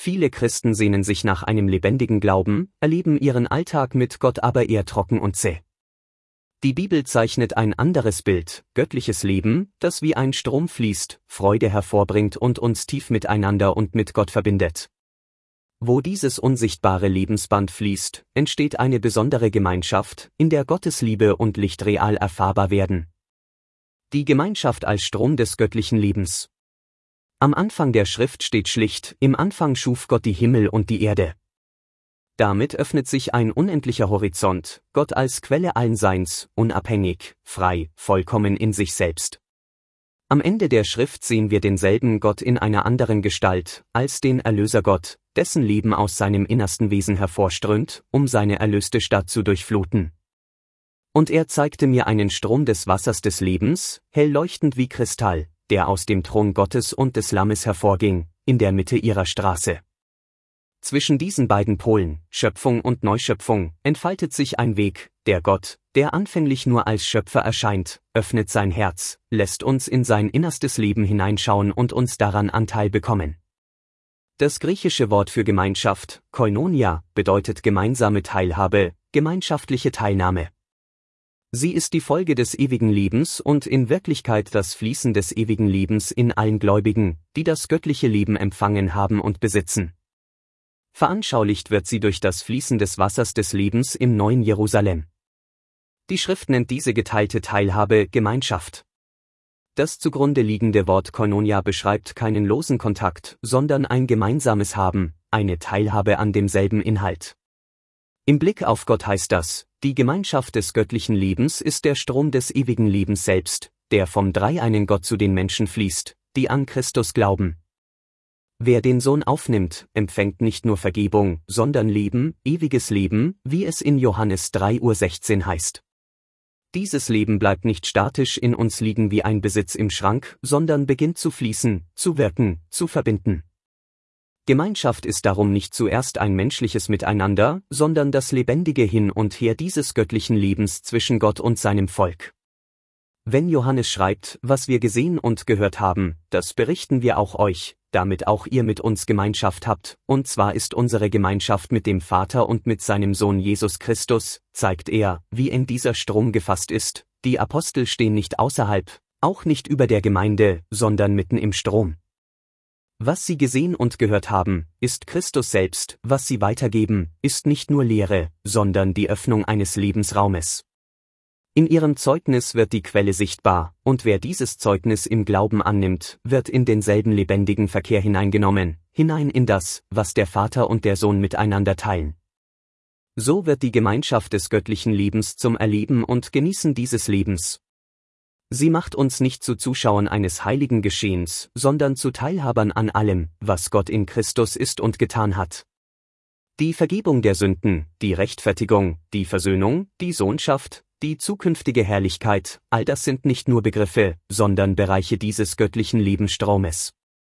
Viele Christen sehnen sich nach einem lebendigen Glauben, erleben ihren Alltag mit Gott aber eher trocken und zäh. Die Bibel zeichnet ein anderes Bild, göttliches Leben, das wie ein Strom fließt, Freude hervorbringt und uns tief miteinander und mit Gott verbindet. Wo dieses unsichtbare Lebensband fließt, entsteht eine besondere Gemeinschaft, in der Gottes Liebe und Licht real erfahrbar werden. Die Gemeinschaft als Strom des göttlichen Lebens. Am Anfang der Schrift steht schlicht: Im Anfang schuf Gott die Himmel und die Erde. Damit öffnet sich ein unendlicher Horizont, Gott als Quelle allen Seins, unabhängig, frei, vollkommen in sich selbst. Am Ende der Schrift sehen wir denselben Gott in einer anderen Gestalt, als den Erlösergott, dessen Leben aus seinem innersten Wesen hervorströmt, um seine erlöste Stadt zu durchfluten. Und er zeigte mir einen Strom des Wassers des Lebens, hell leuchtend wie Kristall, der aus dem Thron Gottes und des Lammes hervorging, in der Mitte ihrer Straße. Zwischen diesen beiden Polen, Schöpfung und Neuschöpfung, entfaltet sich ein Weg, der Gott, der anfänglich nur als Schöpfer erscheint, öffnet sein Herz, lässt uns in sein innerstes Leben hineinschauen und uns daran Anteil bekommen. Das griechische Wort für Gemeinschaft, Koinonia, bedeutet gemeinsame Teilhabe, gemeinschaftliche Teilnahme. Sie ist die Folge des ewigen Lebens und in Wirklichkeit das Fließen des ewigen Lebens in allen Gläubigen, die das göttliche Leben empfangen haben und besitzen. Veranschaulicht wird sie durch das Fließen des Wassers des Lebens im neuen Jerusalem. Die Schrift nennt diese geteilte Teilhabe Gemeinschaft. Das zugrunde liegende Wort Koinonia beschreibt keinen losen Kontakt, sondern ein gemeinsames Haben, eine Teilhabe an demselben Inhalt. Im Blick auf Gott heißt das: Die Gemeinschaft des göttlichen Lebens ist der Strom des ewigen Lebens selbst, der vom dreieinen Gott zu den Menschen fließt, die an Christus glauben. Wer den Sohn aufnimmt, empfängt nicht nur Vergebung, sondern Leben, ewiges Leben, wie es in Johannes 3,16 heißt. Dieses Leben bleibt nicht statisch in uns liegen wie ein Besitz im Schrank, sondern beginnt zu fließen, zu wirken, zu verbinden. Gemeinschaft ist darum nicht zuerst ein menschliches Miteinander, sondern das lebendige Hin und Her dieses göttlichen Lebens zwischen Gott und seinem Volk. Wenn Johannes schreibt: Was wir gesehen und gehört haben, das berichten wir auch euch, damit auch ihr mit uns Gemeinschaft habt, und zwar ist unsere Gemeinschaft mit dem Vater und mit seinem Sohn Jesus Christus, zeigt er, wie in dieser Strom gefasst ist. Die Apostel stehen nicht außerhalb, auch nicht über der Gemeinde, sondern mitten im Strom. Was sie gesehen und gehört haben, ist Christus selbst, was sie weitergeben, ist nicht nur Lehre, sondern die Öffnung eines Lebensraumes. In ihrem Zeugnis wird die Quelle sichtbar, und wer dieses Zeugnis im Glauben annimmt, wird in denselben lebendigen Verkehr hineingenommen, hinein in das, was der Vater und der Sohn miteinander teilen. So wird die Gemeinschaft des göttlichen Lebens zum Erleben und Genießen dieses Lebens. Sie macht uns nicht zu Zuschauern eines heiligen Geschehens, sondern zu Teilhabern an allem, was Gott in Christus ist und getan hat. Die Vergebung der Sünden, die Rechtfertigung, die Versöhnung, die Sohnschaft, die zukünftige Herrlichkeit, all das sind nicht nur Begriffe, sondern Bereiche dieses göttlichen Lebensstromes.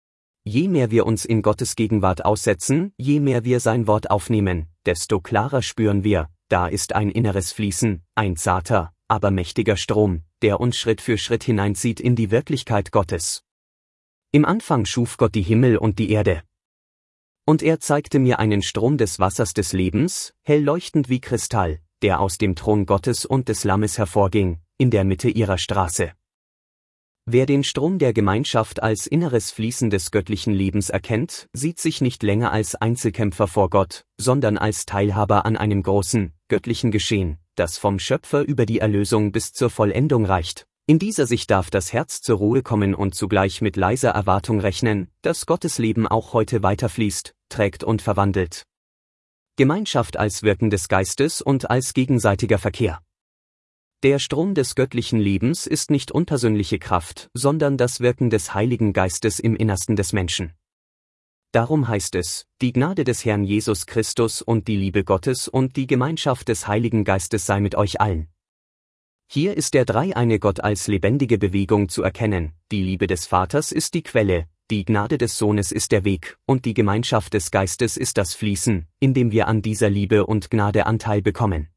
Je mehr wir uns in Gottes Gegenwart aussetzen, je mehr wir sein Wort aufnehmen, desto klarer spüren wir, da ist ein inneres Fließen, ein zarter, aber mächtiger Strom, der uns Schritt für Schritt hineinzieht in die Wirklichkeit Gottes. Im Anfang schuf Gott die Himmel und die Erde. Und er zeigte mir einen Strom des Wassers des Lebens, hell leuchtend wie Kristall, der aus dem Thron Gottes und des Lammes hervorging, in der Mitte ihrer Straße. Wer den Strom der Gemeinschaft als inneres Fließen des göttlichen Lebens erkennt, sieht sich nicht länger als Einzelkämpfer vor Gott, sondern als Teilhaber an einem großen, göttlichen Geschehen, das vom Schöpfer über die Erlösung bis zur Vollendung reicht. In dieser Sicht darf das Herz zur Ruhe kommen und zugleich mit leiser Erwartung rechnen, dass Gottes Leben auch heute weiterfließt, trägt und verwandelt. Gemeinschaft als Wirken des Geistes und als gegenseitiger Verkehr. Der Strom des göttlichen Lebens ist nicht unpersönliche Kraft, sondern das Wirken des Heiligen Geistes im Innersten des Menschen. Darum heißt es: Die Gnade des Herrn Jesus Christus und die Liebe Gottes und die Gemeinschaft des Heiligen Geistes sei mit euch allen. Hier ist der dreieine Gott als lebendige Bewegung zu erkennen, die Liebe des Vaters ist die Quelle, die Gnade des Sohnes ist der Weg, und die Gemeinschaft des Geistes ist das Fließen, in dem wir an dieser Liebe und Gnade Anteil bekommen.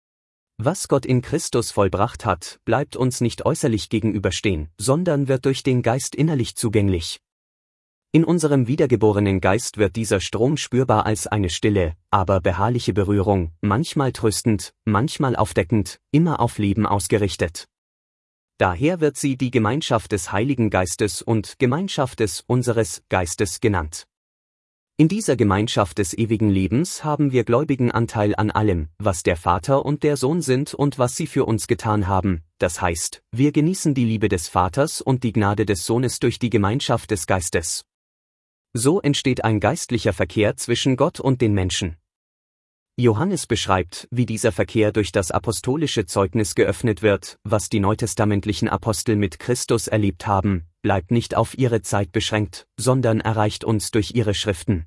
Was Gott in Christus vollbracht hat, bleibt uns nicht äußerlich gegenüberstehen, sondern wird durch den Geist innerlich zugänglich. In unserem wiedergeborenen Geist wird dieser Strom spürbar als eine stille, aber beharrliche Berührung, manchmal tröstend, manchmal aufdeckend, immer auf Leben ausgerichtet. Daher wird sie die Gemeinschaft des Heiligen Geistes und Gemeinschaft unseres Geistes genannt. In dieser Gemeinschaft des ewigen Lebens haben wir Gläubigen Anteil an allem, was der Vater und der Sohn sind und was sie für uns getan haben, das heißt, wir genießen die Liebe des Vaters und die Gnade des Sohnes durch die Gemeinschaft des Geistes. So entsteht ein geistlicher Verkehr zwischen Gott und den Menschen. Johannes beschreibt, wie dieser Verkehr durch das apostolische Zeugnis geöffnet wird, was die neutestamentlichen Apostel mit Christus erlebt haben, bleibt nicht auf ihre Zeit beschränkt, sondern erreicht uns durch ihre Schriften.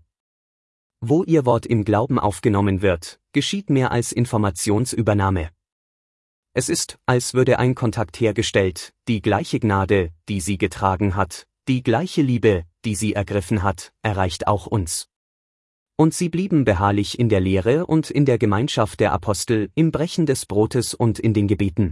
Wo ihr Wort im Glauben aufgenommen wird, geschieht mehr als Informationsübernahme. Es ist, als würde ein Kontakt hergestellt, die gleiche Gnade, die sie getragen hat, die gleiche Liebe, die sie ergriffen hat, erreicht auch uns. Und sie blieben beharrlich in der Lehre und in der Gemeinschaft der Apostel, im Brechen des Brotes und in den Gebeten.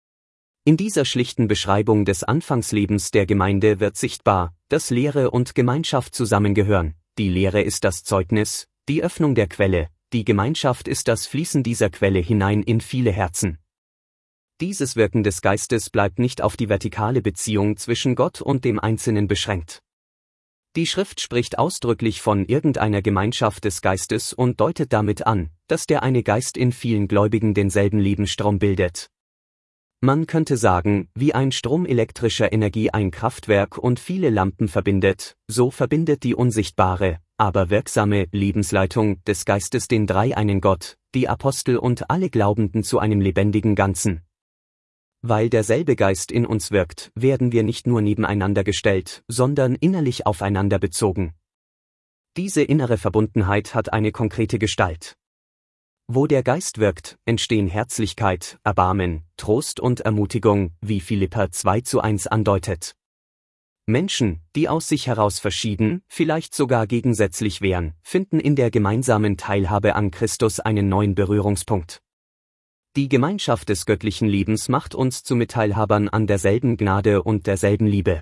In dieser schlichten Beschreibung des Anfangslebens der Gemeinde wird sichtbar, dass Lehre und Gemeinschaft zusammengehören. Die Lehre ist das Zeugnis, die Öffnung der Quelle, die Gemeinschaft ist das Fließen dieser Quelle hinein in viele Herzen. Dieses Wirken des Geistes bleibt nicht auf die vertikale Beziehung zwischen Gott und dem Einzelnen beschränkt. Die Schrift spricht ausdrücklich von irgendeiner Gemeinschaft des Geistes und deutet damit an, dass der eine Geist in vielen Gläubigen denselben Lebensstrom bildet. Man könnte sagen, wie ein Strom elektrischer Energie ein Kraftwerk und viele Lampen verbindet, so verbindet die unsichtbare, aber wirksame Lebensleitung des Geistes den dreieinen Gott, die Apostel und alle Glaubenden zu einem lebendigen Ganzen. Weil derselbe Geist in uns wirkt, werden wir nicht nur nebeneinander gestellt, sondern innerlich aufeinander bezogen. Diese innere Verbundenheit hat eine konkrete Gestalt. Wo der Geist wirkt, entstehen Herzlichkeit, Erbarmen, Trost und Ermutigung, wie Philipper 2:1 andeutet. Menschen, die aus sich heraus verschieden, vielleicht sogar gegensätzlich wären, finden in der gemeinsamen Teilhabe an Christus einen neuen Berührungspunkt. Die Gemeinschaft des göttlichen Lebens macht uns zu Mitteilhabern an derselben Gnade und derselben Liebe.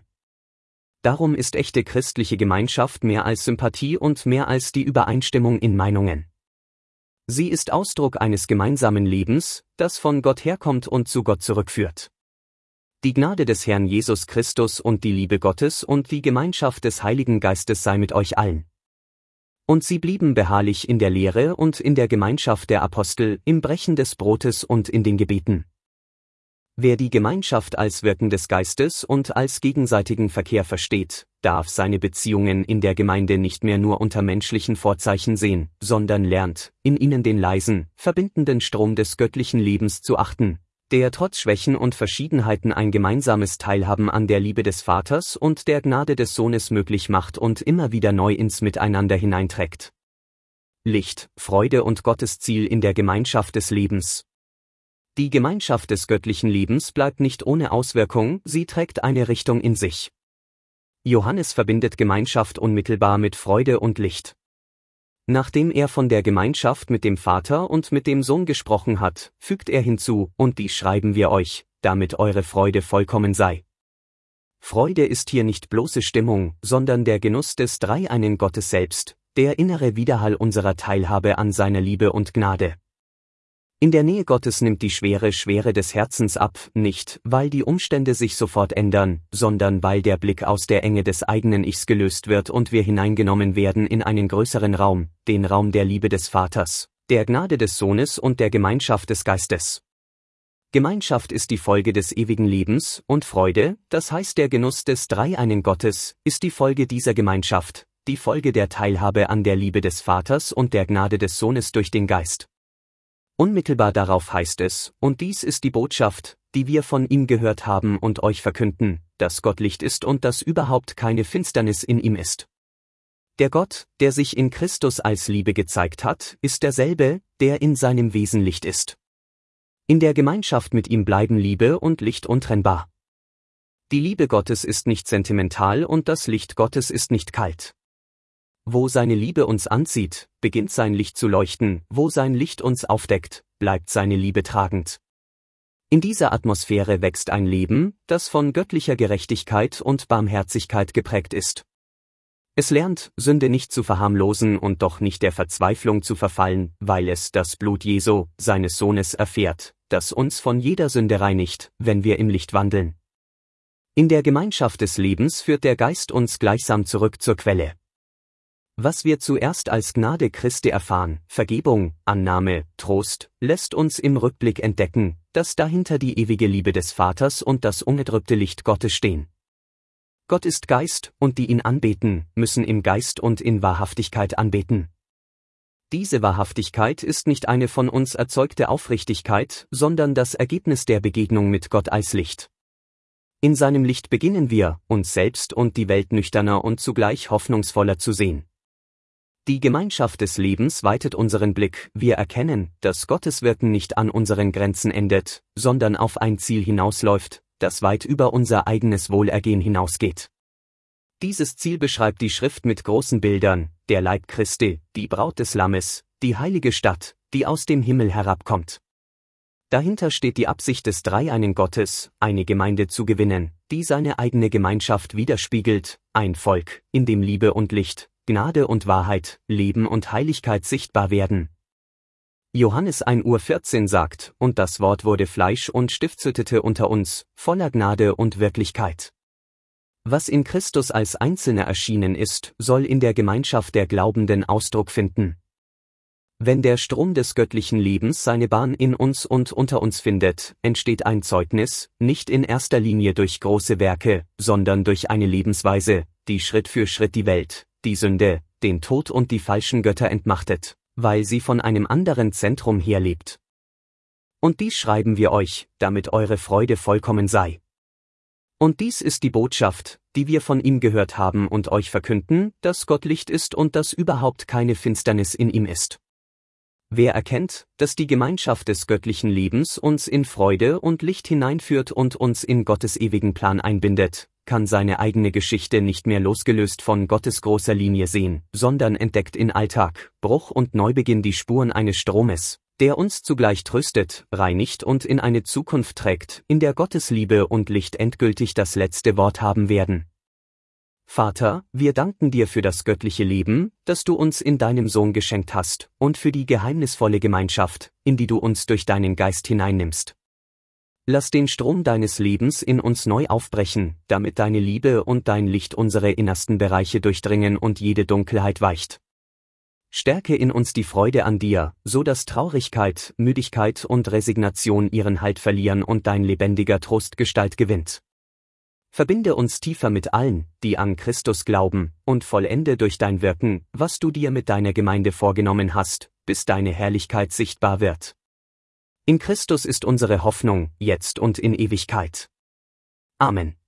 Darum ist echte christliche Gemeinschaft mehr als Sympathie und mehr als die Übereinstimmung in Meinungen. Sie ist Ausdruck eines gemeinsamen Lebens, das von Gott herkommt und zu Gott zurückführt. Die Gnade des Herrn Jesus Christus und die Liebe Gottes und die Gemeinschaft des Heiligen Geistes sei mit euch allen. Und sie blieben beharrlich in der Lehre und in der Gemeinschaft der Apostel, im Brechen des Brotes und in den Gebeten. Wer die Gemeinschaft als Wirken des Geistes und als gegenseitigen Verkehr versteht, darf seine Beziehungen in der Gemeinde nicht mehr nur unter menschlichen Vorzeichen sehen, sondern lernt, in ihnen den leisen, verbindenden Strom des göttlichen Lebens zu achten, der trotz Schwächen und Verschiedenheiten ein gemeinsames Teilhaben an der Liebe des Vaters und der Gnade des Sohnes möglich macht und immer wieder neu ins Miteinander hineinträgt. Licht, Freude und Gottes Ziel in der Gemeinschaft des Lebens. Die Gemeinschaft des göttlichen Lebens bleibt nicht ohne Auswirkung, sie trägt eine Richtung in sich. Johannes verbindet Gemeinschaft unmittelbar mit Freude und Licht. Nachdem er von der Gemeinschaft mit dem Vater und mit dem Sohn gesprochen hat, fügt er hinzu, und dies schreiben wir euch, damit eure Freude vollkommen sei. Freude ist hier nicht bloße Stimmung, sondern der Genuss des dreieinen Gottes selbst, der innere Widerhall unserer Teilhabe an seiner Liebe und Gnade. In der Nähe Gottes nimmt die Schwere des Herzens ab, nicht, weil die Umstände sich sofort ändern, sondern weil der Blick aus der Enge des eigenen Ichs gelöst wird und wir hineingenommen werden in einen größeren Raum, den Raum der Liebe des Vaters, der Gnade des Sohnes und der Gemeinschaft des Geistes. Gemeinschaft ist die Folge des ewigen Lebens, und Freude, das heißt der Genuss des dreieinen Gottes, ist die Folge dieser Gemeinschaft, die Folge der Teilhabe an der Liebe des Vaters und der Gnade des Sohnes durch den Geist. Unmittelbar darauf heißt es, und dies ist die Botschaft, die wir von ihm gehört haben und euch verkünden, dass Gott Licht ist und dass überhaupt keine Finsternis in ihm ist. Der Gott, der sich in Christus als Liebe gezeigt hat, ist derselbe, der in seinem Wesen Licht ist. In der Gemeinschaft mit ihm bleiben Liebe und Licht untrennbar. Die Liebe Gottes ist nicht sentimental und das Licht Gottes ist nicht kalt. Wo seine Liebe uns anzieht, beginnt sein Licht zu leuchten, wo sein Licht uns aufdeckt, bleibt seine Liebe tragend. In dieser Atmosphäre wächst ein Leben, das von göttlicher Gerechtigkeit und Barmherzigkeit geprägt ist. Es lernt, Sünde nicht zu verharmlosen und doch nicht der Verzweiflung zu verfallen, weil es das Blut Jesu, seines Sohnes, erfährt, das uns von jeder Sünde reinigt, wenn wir im Licht wandeln. In der Gemeinschaft des Lebens führt der Geist uns gleichsam zurück zur Quelle. Was wir zuerst als Gnade Christi erfahren, Vergebung, Annahme, Trost, lässt uns im Rückblick entdecken, dass dahinter die ewige Liebe des Vaters und das ungetrübte Licht Gottes stehen. Gott ist Geist, und die ihn anbeten, müssen im Geist und in Wahrhaftigkeit anbeten. Diese Wahrhaftigkeit ist nicht eine von uns erzeugte Aufrichtigkeit, sondern das Ergebnis der Begegnung mit Gott als Licht. In seinem Licht beginnen wir, uns selbst und die Welt nüchterner und zugleich hoffnungsvoller zu sehen. Die Gemeinschaft des Lebens weitet unseren Blick, wir erkennen, dass Gottes Wirken nicht an unseren Grenzen endet, sondern auf ein Ziel hinausläuft, das weit über unser eigenes Wohlergehen hinausgeht. Dieses Ziel beschreibt die Schrift mit großen Bildern: der Leib Christi, die Braut des Lammes, die heilige Stadt, die aus dem Himmel herabkommt. Dahinter steht die Absicht des dreieinen Gottes, eine Gemeinde zu gewinnen, die seine eigene Gemeinschaft widerspiegelt, ein Volk, in dem Liebe und Licht, Gnade und Wahrheit, Leben und Heiligkeit sichtbar werden. Johannes 1,14 sagt: Und das Wort wurde Fleisch und stiftete unter uns, voller Gnade und Wirklichkeit. Was in Christus als Einzelner erschienen ist, soll in der Gemeinschaft der Glaubenden Ausdruck finden. Wenn der Strom des göttlichen Lebens seine Bahn in uns und unter uns findet, entsteht ein Zeugnis, nicht in erster Linie durch große Werke, sondern durch eine Lebensweise, die Schritt für Schritt die Welt, die Sünde, den Tod und die falschen Götter entmachtet, weil sie von einem anderen Zentrum her lebt. Und dies schreiben wir euch, damit eure Freude vollkommen sei. Und dies ist die Botschaft, die wir von ihm gehört haben und euch verkünden, dass Gott Licht ist und dass überhaupt keine Finsternis in ihm ist. Wer erkennt, dass die Gemeinschaft des göttlichen Lebens uns in Freude und Licht hineinführt und uns in Gottes ewigen Plan einbindet, kann seine eigene Geschichte nicht mehr losgelöst von Gottes großer Linie sehen, sondern entdeckt in Alltag, Bruch und Neubeginn die Spuren eines Stromes, der uns zugleich tröstet, reinigt und in eine Zukunft trägt, in der Gottes Liebe und Licht endgültig das letzte Wort haben werden. Vater, wir danken dir für das göttliche Leben, das du uns in deinem Sohn geschenkt hast, und für die geheimnisvolle Gemeinschaft, in die du uns durch deinen Geist hineinnimmst. Lass den Strom deines Lebens in uns neu aufbrechen, damit deine Liebe und dein Licht unsere innersten Bereiche durchdringen und jede Dunkelheit weicht. Stärke in uns die Freude an dir, so dass Traurigkeit, Müdigkeit und Resignation ihren Halt verlieren und dein lebendiger Trost Gestalt gewinnt. Verbinde uns tiefer mit allen, die an Christus glauben, und vollende durch dein Wirken, was du dir mit deiner Gemeinde vorgenommen hast, bis deine Herrlichkeit sichtbar wird. In Christus ist unsere Hoffnung, jetzt und in Ewigkeit. Amen.